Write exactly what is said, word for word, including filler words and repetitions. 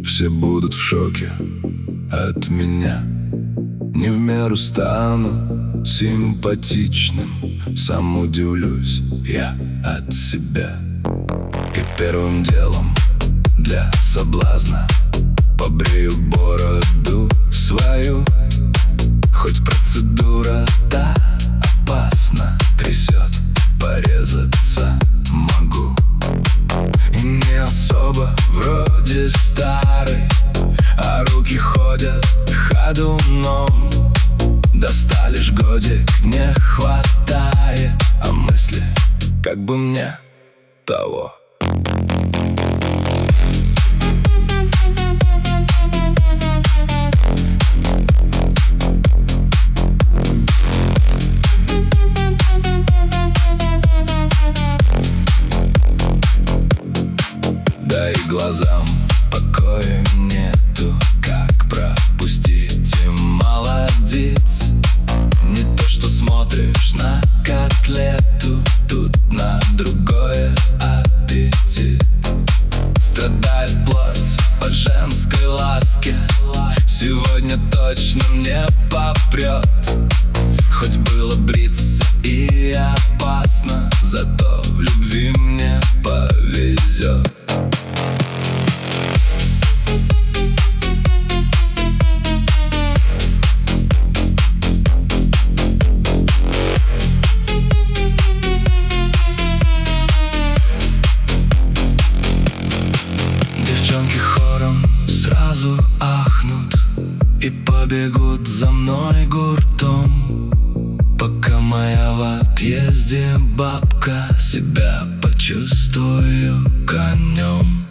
Все будут в шоке от меня. Не в меру стану симпатичным, сам удивлюсь я от себя. И первым делом для соблазна побрею бороду свою. Хоть процедура-то опасна, трясет, порезаться могу. И не особо вроде старый, а руки ходят ходуном. Достали ж годик не хватает, а мысли как бы мне того. Да и глазам покоя нету, как пропустить и молодец. Не то, что смотришь на котлету, тут на другое аппетит. Страдает плоть по женской ласке, сегодня точно мне попрет. Хоть было бриться и опасно, зато в любви мне повезет. Девчонки хором сразу ахнут и побегут за мной гуртом, пока моя в отъезде бабка себя почувствую конем.